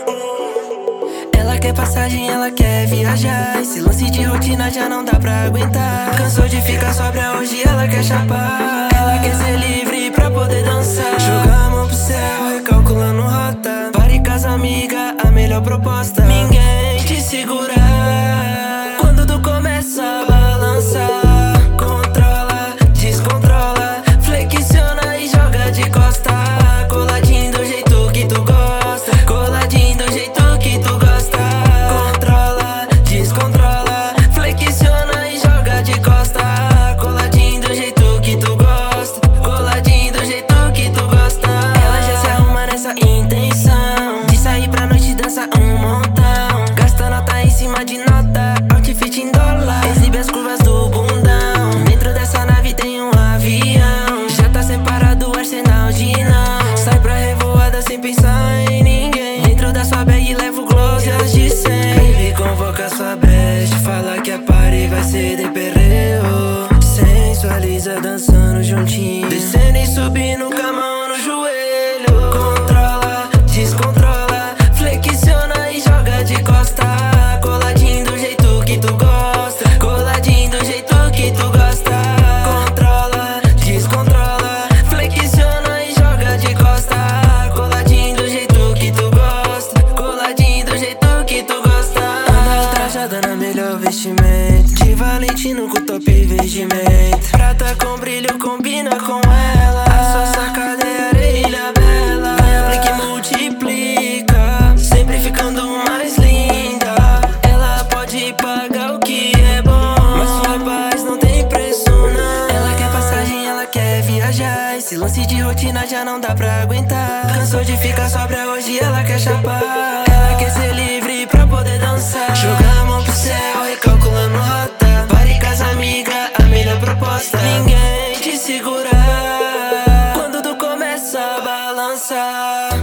Ela quer passagem, ela quer viajar. Esse lance de rotina já não dá pra aguentar. Cansou de ficar sóbria, hoje ela quer chapar. Ela quer ser livre pra poder dançar. Jogar a mão pro céu, recalculando rota. Pare com as amigas, a melhor proposta. Ninguém te segura quando tu começa a balançar. Controla, descontrola, flexiona e joga de costa. Coladinho do jeito que tu gosta. Coladinho do jeito que tu gosta. Controla, descontrola, flexiona e joga de costa. Coladinho do jeito que tu gosta. Coladinho do jeito que tu gosta. Ela já se arruma nessa intenção de sair pra noite e dançar um montão. Gasta nota em cima de nota, outfit em dólar. Exibe as curvas do bundão. Dentro dessa nave tem um avião. Já tá separado o arsenal de não. Sai pra revoada sem pensar em ninguém. Dentro da sua bag leva o close e as de 100. Baby, convoca sua best, fala que a party vai ser de perreo. Sensualiza dançando juntinho, descendo e subindo com a mão no joelho. Controla, descontrola, flexiona e joga de costa. Coladinho do jeito que tu gosta. Coladinho do jeito que tu gosta. Controla, descontrola, flexiona e joga de costa. Coladinho do jeito que tu gosta. Coladinho do jeito que tu gosta. Anda trajada na melhor vestimento, de Valentino com top vestimento. Prata com brilho combina com ela. A sua sacada é areia bela. Vai, aplica e multiplica, sempre ficando mais linda. Ela pode pagar o que é bom, mas sua paz não tem preço não. Ela quer passagem, ela quer viajar. Esse lance de rotina já não dá pra aguentar. Cansou de ficar sóbria, hoje ela quer chapar. Ela quer ser livre pra poder dançar. Jogar a mão pro céu, recalculando rota. Pare com as amigas, a melhor proposta. Ninguém te segura quando tu começa a balançar.